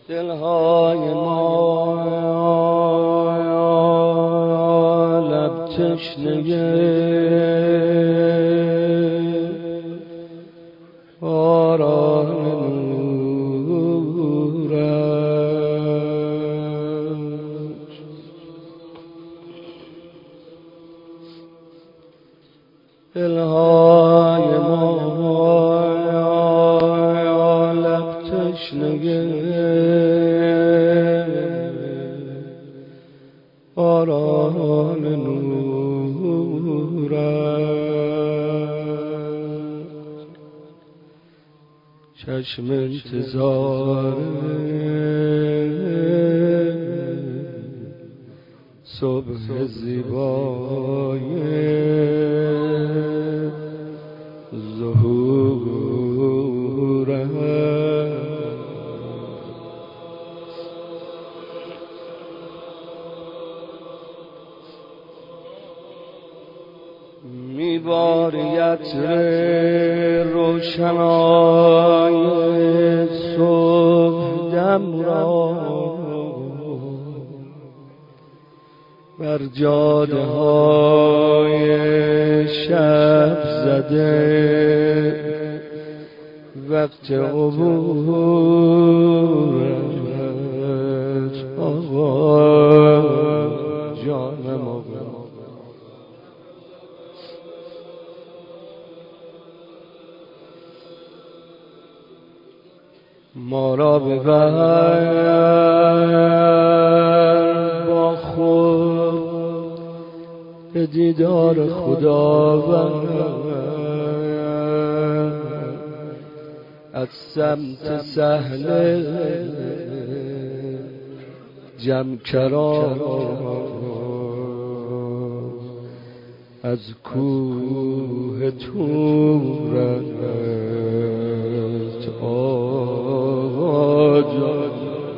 دلهای ما لب تشنه باران نور است. دلهای ما لب تشنه باران نور است. چشم انتظار صبح زیبای ظهور است. میباری عطر روشنای صبح دم را بر جاده های شب زده وقت عبورت آقا جانم آقا. ما را ببر با خود به دیدار خداوند از سمت سهل جمکران از کوه تورت آقا جان.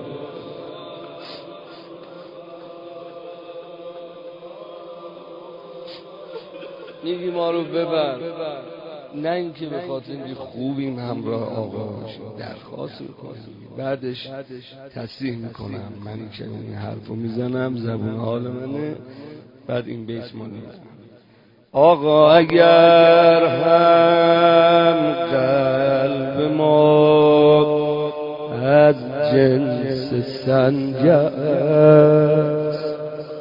میگی ما رو ببر، نه اینکه به خاطر اینکه خوبیم همراه آقا باشیم، درخواست میکنیم بعدش تصریح میکنم من که این حرفو میزنم زبون حال منه، بعد این بیت ما نیست. آقا اگر هم قلب ما از جنس سنگ است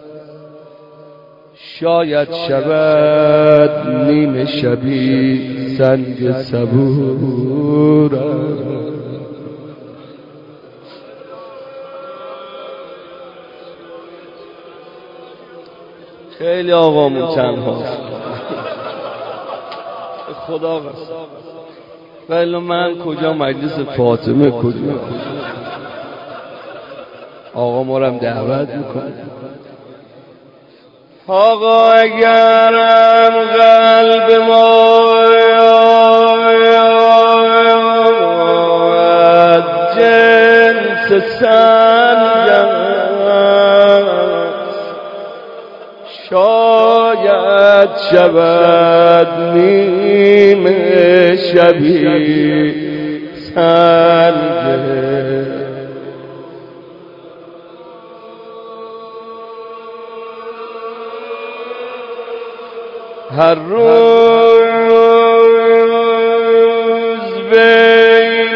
شاید شود نیم شبی سنگ صبور است. خیلی آقامون تنهاست خدا قسم. ولی من کجا مجلس فاطمه کجا آقا ما رو هم دعوت میکنه. آقا اگرم قلب ما از جنس سنگ شاید شود نیمه شبی سنگ هر روز بین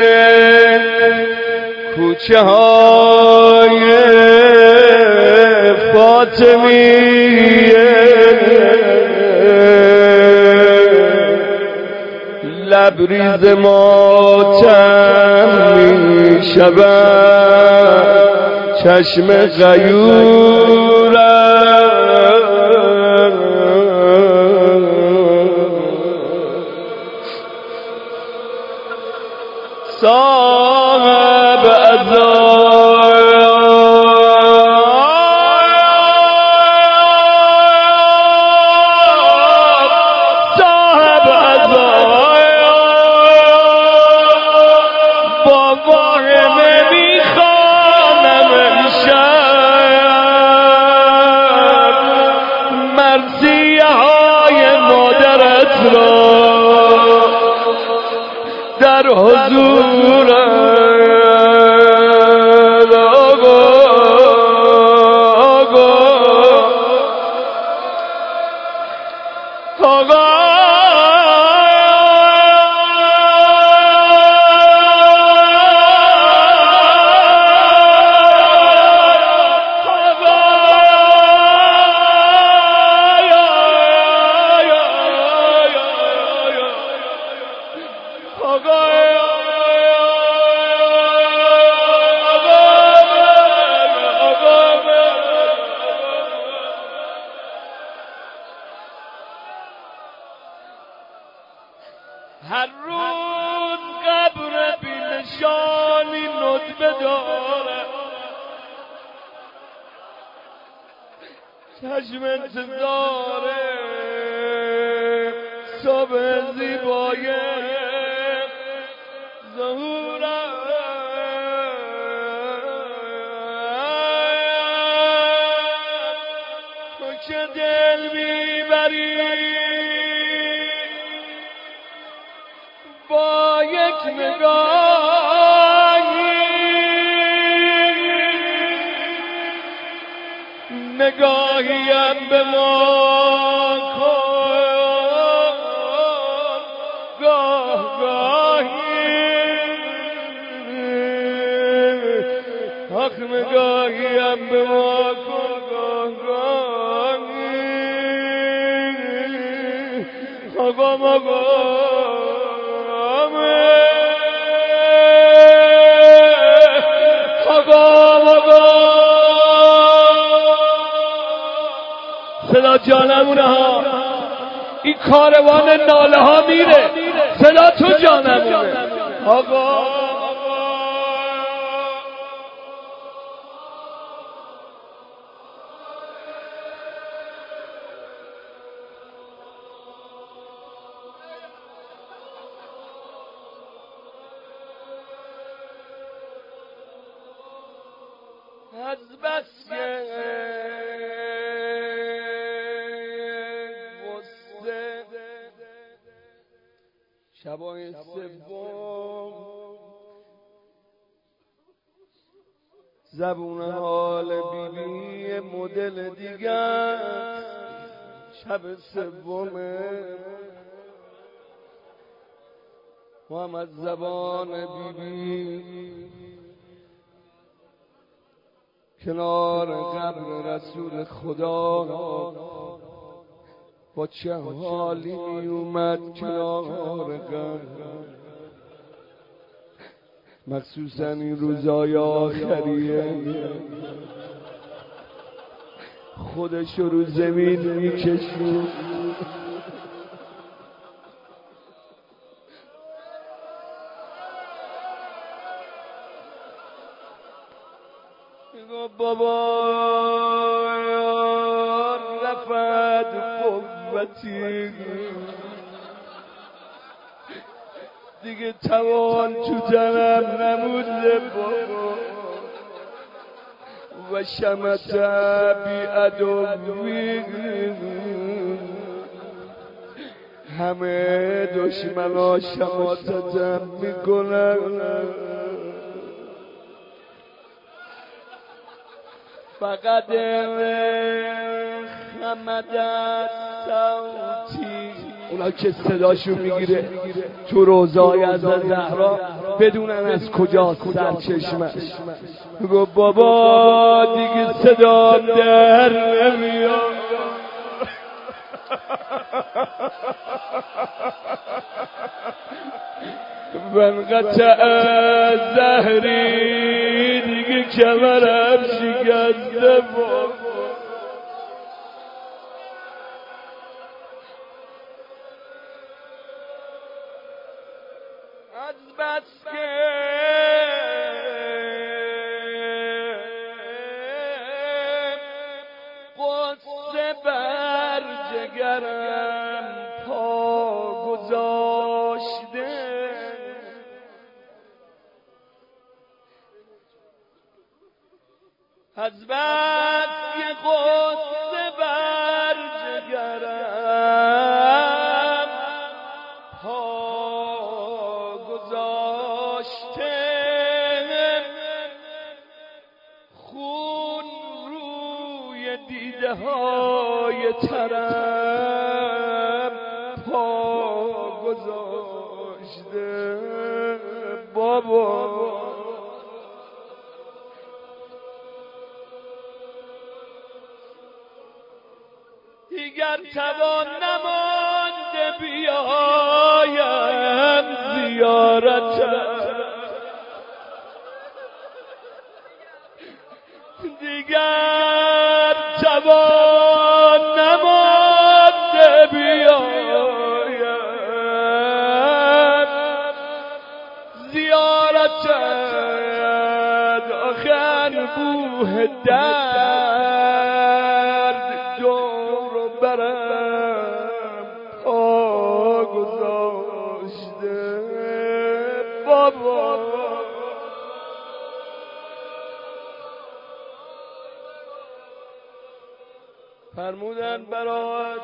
کوچه های فاطمیه لبریز ماتم می شود چشم غیورم صاحب با واهمه میخوانم امشب داره چشم انتظاره صبح زیبای ظهورم تو که دل میبری با یک نگاهیم به ما کن گاه گاهی آخ نگاهیم به ما کن گاه گاهی آقا صدا جانمونه ها این کاروان ناله ها میره صدا تو جانمونه آقا از بس که شبای سوم زبون حال بیبی مدل دیگر شب سومه محمد زبان بیبی کنار قبر رسول خدا با چه حالی می اومد کنار قبر مخصوصا این روزای آخریه خودش رو زمین میکشید بابا رفت قوتی دیگه توان تو تنم نمونده بابا و شمت بی عدوی همه دشمنا شماتتم میکنن فقط خمدت صوتی اونا که صداشو میگیره تو روزای از زهرا بدونن از کجاست سرچشمش میگو بابا دیگه صدام در نمیاد وانقطع زهری دیگه کمرم شکسته بابا از بس که قصه بر جگرم پا گذاشته از بس که قصه بر جگرم پا گذاشته خون روی دیده های ترم پا گذاشته بابا دیگر توان نمانده بیایم زیارتم دیگر توان نمانده بیایم زیارتم انبوه درد دور و برم پا گذاشته بابا. فرمودن برات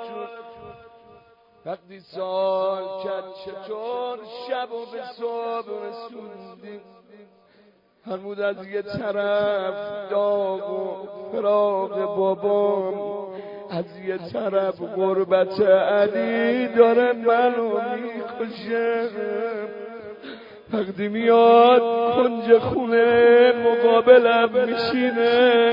وقتی سال کرد چطور شب و به صبح رسوندیم. فرمود از یه طرف داغ و فراق بابام، از یه طرف غربت علی داره منو میکشه. وقتی میاد کنج خونه مقابلم میشینه،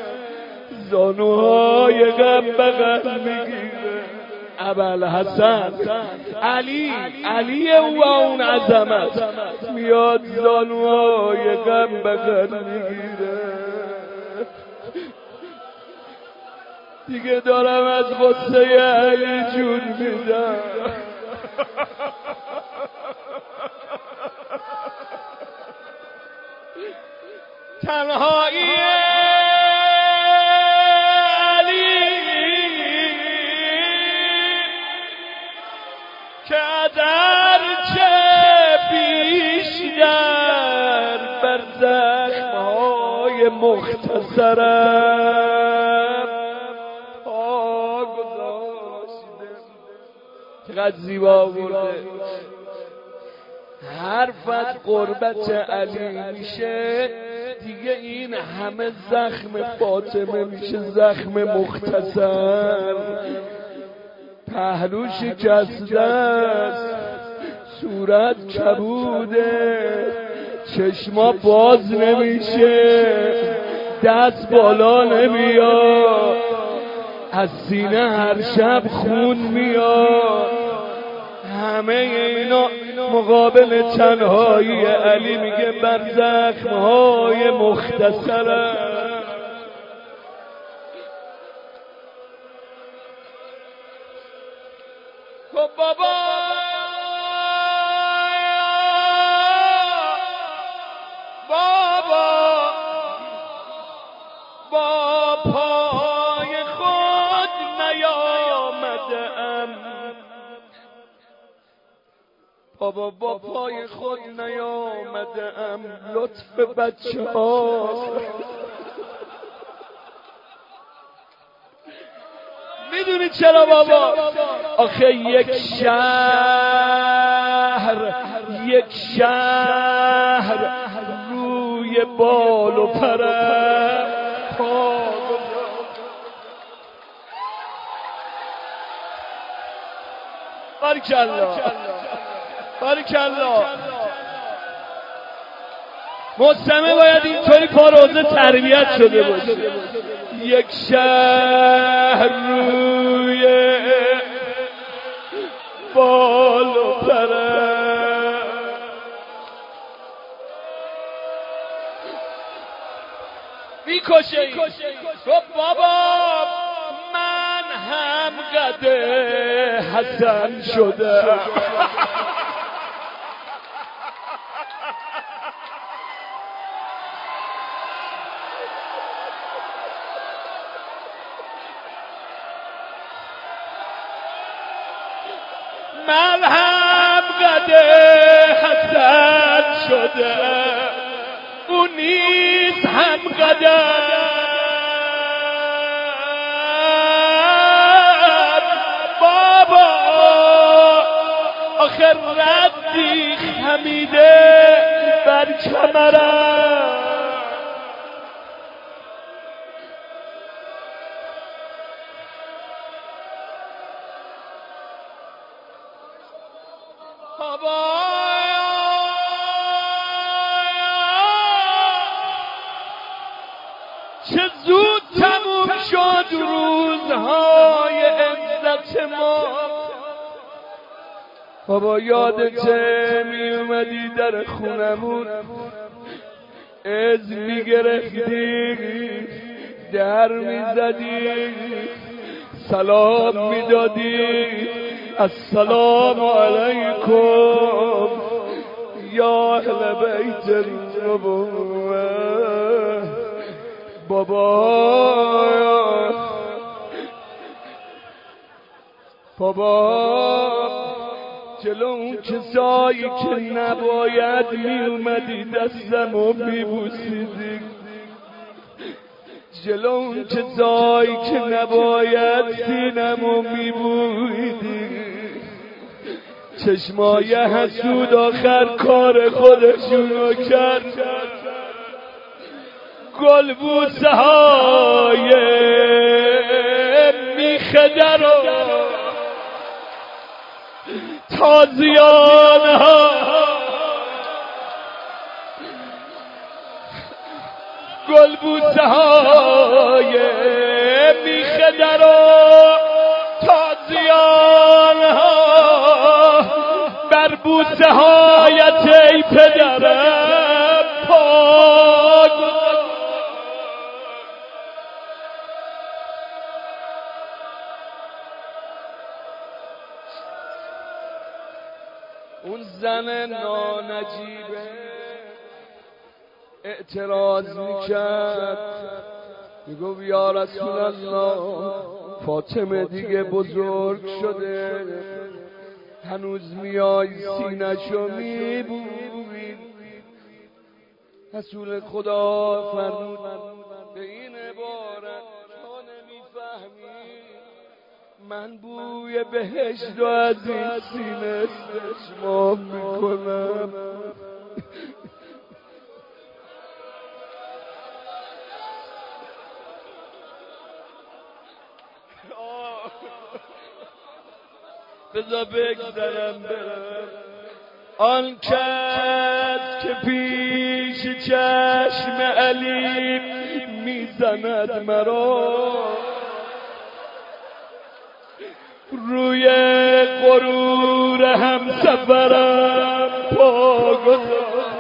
زانوهای غم بغل میگیره. ابوالحسن علی و اون عظمت میاد زانوهای غم بغل میگیره. دیگه دارم از غصه علی جون میدم. تنهایی که اگر چه بیشتر بر زخمهای مختصرم پا گذاشته. چقدر زیبا بوده. حرفت قربت علی میشه، دیگه این همه زخم فاطمه میشه زخم مختصر. پهلو شکسته است، صورت کبوده، چشما باز نمیشه، دست بالا نمیاد، از سینه هر شب خون میاد. همه اینا مقابل تنهایی علی میگه بر زخمهای مختصرم. خب بابا با پای خود نیامدم، بابا با پای خود نیامدم، لطف بچه ها. میدونی چرا بابا؟ آخه یک شهر روی بال و پرم بارکالله. مستمع باید اینطوری پاروزه تربیت شده باشه. یک شهر روی بال و پرم میکشه. خب بابا من هم قده حسن شدم. من هم قده حسن شدم، اون نیز هم قده. بابا آخر ردی خمیده بر کمرم. بابا چه زود تموم شد روزهای عزت ما. بابا یادته می اومدی در خونمون، از می گرفتی، در می زدی، سلام می دادی، السلام علیکم یا اهل بیت النبوة. بابا جلو اون کسایی که نباید می اومدی دستمو می بوسیدی، جلو اون کسایی که نباید سینمو می بویدی، چشمای حسود آخر کار خودشونو کرد، گل بوسه های میخه رو تازیانه ها، گل بوسه های میخه رو تازیانه ها، بر بوسه هایت ای پدرم پاک. اون زن نانجیبه اعتراض میکرد، میگفت یا رسول الله فاطمه دیگه بزرگ شده، هنوز میای سینه‌شو میبوی. رسول خدا فرمود به این عبارت تو نمیفهمی، من بوی بهشت رو از این سینه استشمام میکنم. بذار بگذرم برم. آن کس که پیش چشم علی میزند مرا، روی غرور همسفرم پا گذاشت.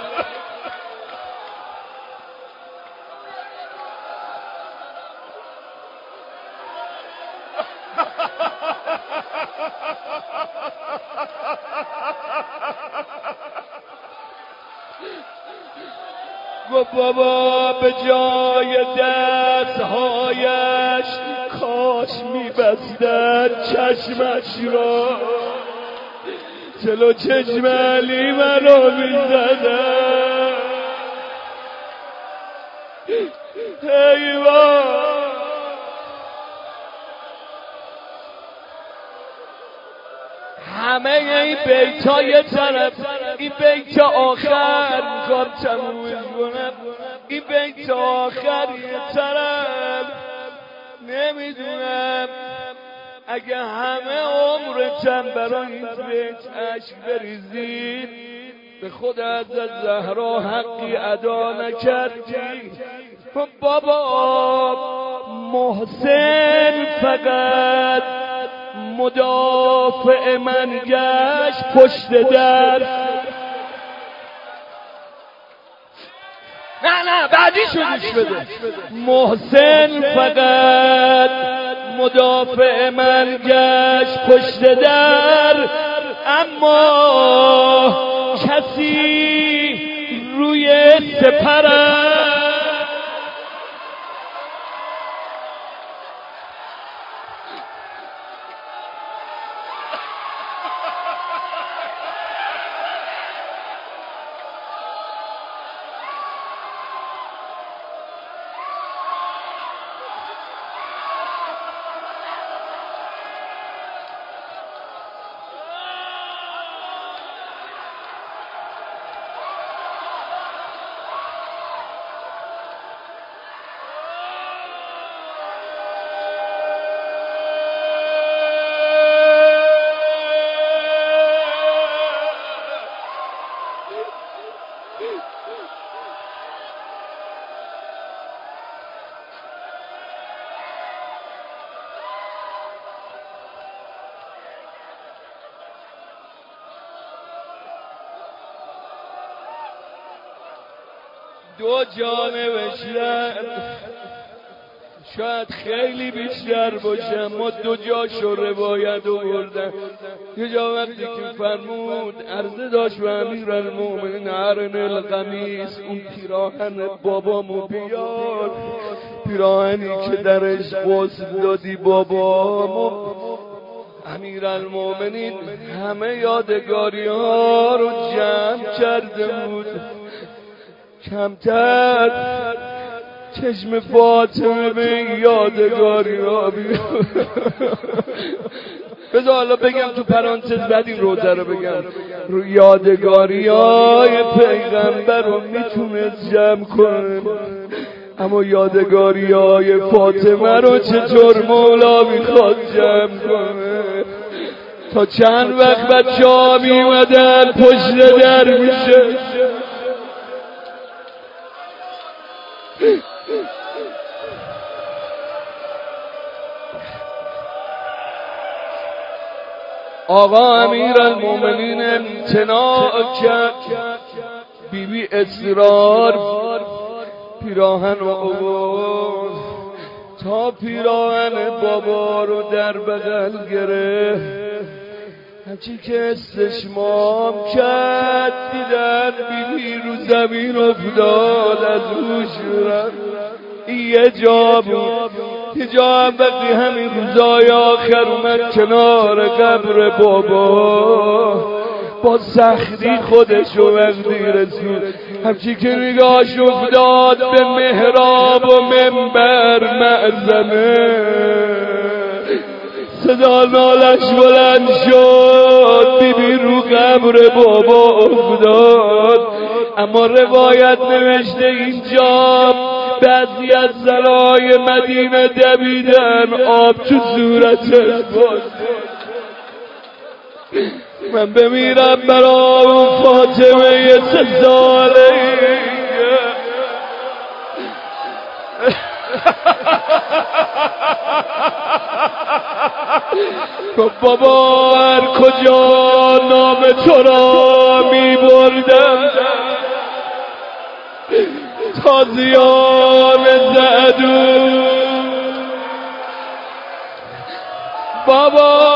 گفت بابا به جای دستهایش کاش میبستد چشمش را، جلو چشم علی منو میزدن. حیوان همه این بیتای طرف، این بیت آخر میخوام تموم کنم، این بیت آخر یه طرف نمیدونم اگه همه عمرتم برای این بیت عشق بریزید به خود از زهرا حقی ادا نکردی. بابا محسن فقط مدافع من گشت پشت در. نه بعدیشو گوش بده. محسن فقط مدافع من گشت پشت در، اما کسی روی سپرم دو جانبش رد شاید خیلی بیشتر باشه، ما دو جاشو روایت آوردن. یه جا وقتی که فرمود عرضه داشت و امیرالمومنین عرن القمیص، اون پیراهن بابامو بیار، پیراهنی که درش غسل دادی بابامو. امیرالمومنین همه یادگاری ها رو جمع کرده بود، کمتر چشم فاطمه به یادگاری ها بیاد. بذار حالا بگم تو پرانتز بعد این روزه رو بگم. یادگاری های پیغمبر رو میتونست جمع کنه، اما یادگاری های فاطمه رو چطور مولا میخواد جمع کنه؟ تا چند وقت بچه ها میومدن پشت در میشه. آقا امیرالمومنین امتناع کرد، بیبی اصرار، پیراهن رو آورد تا پیراهن بابا رو در بغل گرفت. هرچی که استشمام کرد دیدن بیبی رو زمین افتاد، از هوش رفت. یه جا بود، یه جا هم وقتی همین روزای آخر اومد کنار قبر بابا، با سختی خودشو وقتی رسید، همچی که نگاهش افتاد به محراب و منبر معظمه، صدا نالش بلند شد، بیبی رو قبر بابا افتاد. اما روایت نوشته اینجا بعضی از زنای مدینه دویدن آب تو صورتش بود. من بمیرم برای اون فاطمه 3 ساله. بابا هر کجا نام تو را می بردم، تازیان زدو بابا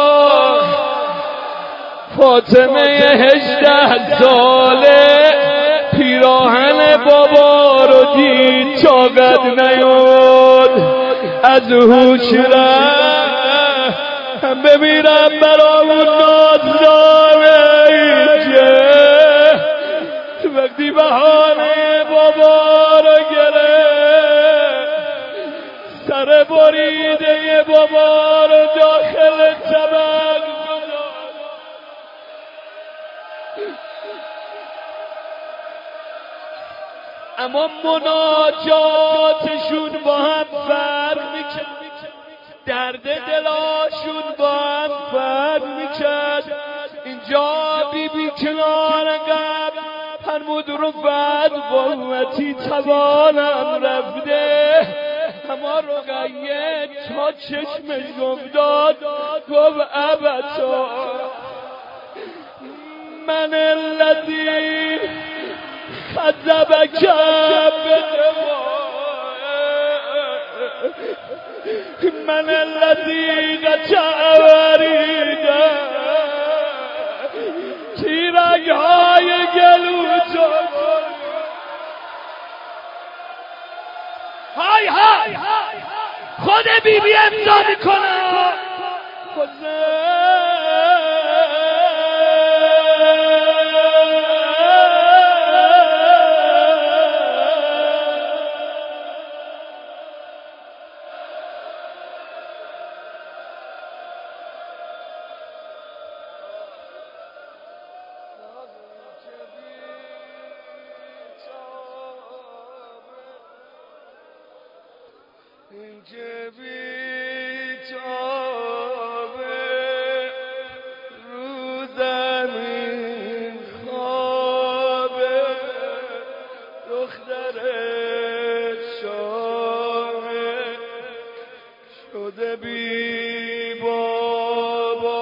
فاطمه 18 ساله پیراهن بابا رو دید، طاقت نیاد، از هوش رفت. هم بمیرم برای اون نازداره که وقتی بهانه بابا رو گرفت، سر بریده بابا رو داخل طبق گذاشت. اما مناجاتشون با هم فرق میکرد، درد دلاشون با هم فرق میکرد. اینجا بیبی کنار قبر فرمود رفت قوتی توانم رفته، اما رقیه تا چشمش افتاد گفت ابتا من الذی خذبک من الذی قطع وریده، تیرک های گلو تو های های خود بیبی امضا میکنه. اینکه بیتابه رو زمین خوابه، دختر شامه شده بی بابا،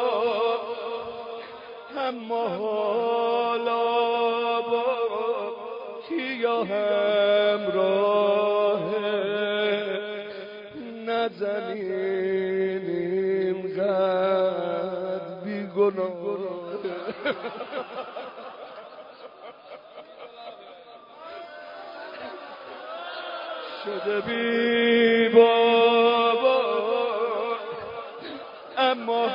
اما حالا با کیا همراه نزنین اینقدر بیگناه شده بی بابا اما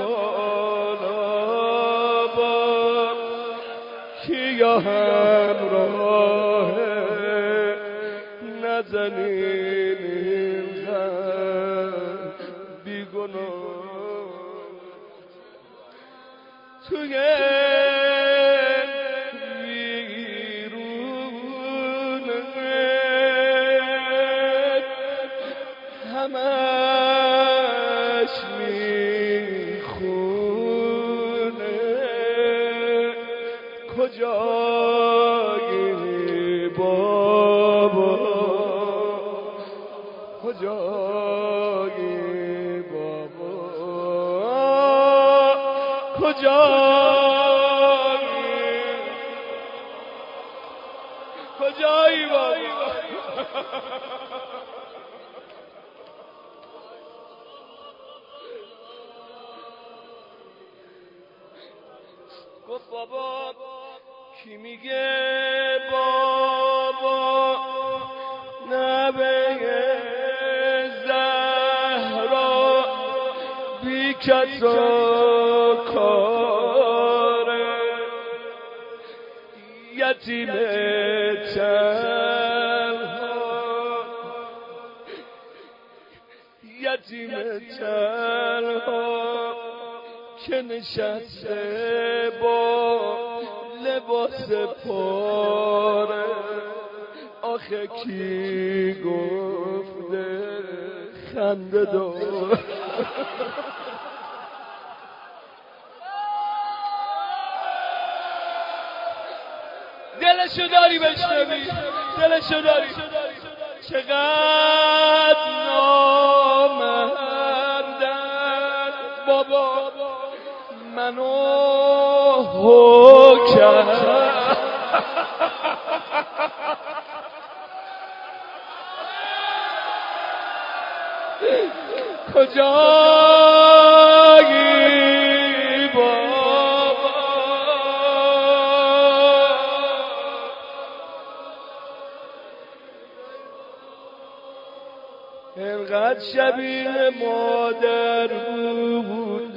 حالا با کیا همراه نزنین اینقدر بیگناه توی همش میخونه کجایی بابا کجایی بابا کجایی بابا گفت بابا کی میگه بابا نبه زهرا بی کس و کاره یتیم تنها که نشسته با لباس پاره آخه کی گفته خنده دار دلشو داری بشنوی دلشو داری چقدر نامردن بابا منو هو کرد کجایی بابا انقدر شبیه مادر بود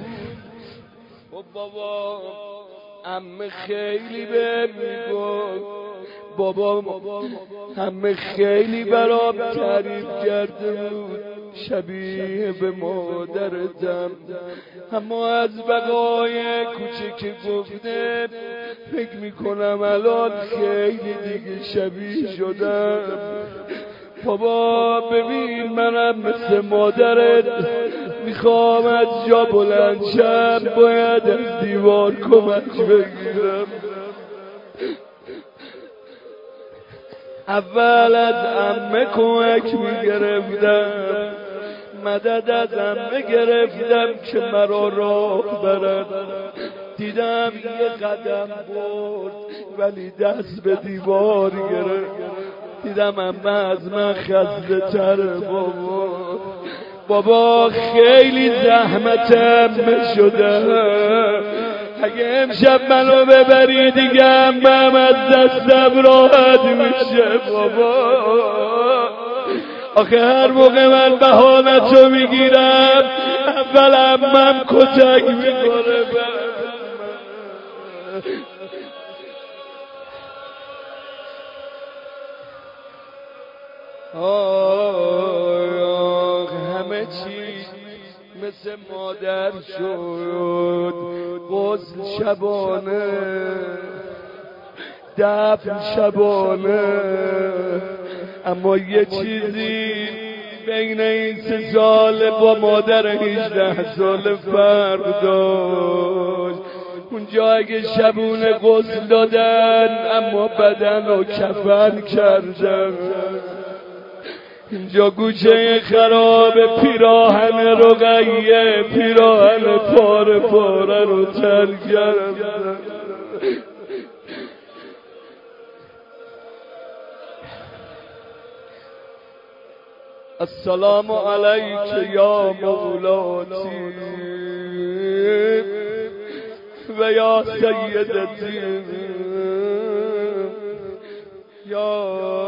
بابا عمه خیلی بهم میگفت بابا عمه خیلی برام تعریف کرده بود شبیه به مادرتم اما از بقای کوچه گفته فکر میکنم الان خیلی دیگه شبیه شدم بابا ببین منم مثل مادرت میخوام از جا بلند شم باید از دیوار کمک بگیرم اول از عمه کمک میگرفتم مدد از عمه گرفتم که مرا راه برد دیدم یه قدم برد ولی دست به دیوار گرفت دیدم عمه از من خسته تر بابا خیلی زحمتم شده اگه امشب منو ببری دیگه عمم از دستم راحت میشه بابا آخه هر موقع من بهانتو میگیرم اول عمم کتک میکنه همه چیز مثل مادر شد غسل شبانه دفن شبانه اما یه چیزی بین این 3 سال با مادر 18 سال فرق داشت اونجا اگه شبونه غسل دادن اما بدن رو کفن کردن اینجا گوشه خراب پیراهن رقیه پیراهن پاره پاره رو تن کردن السلام علیک یا مولاتی و یا سیدتی یا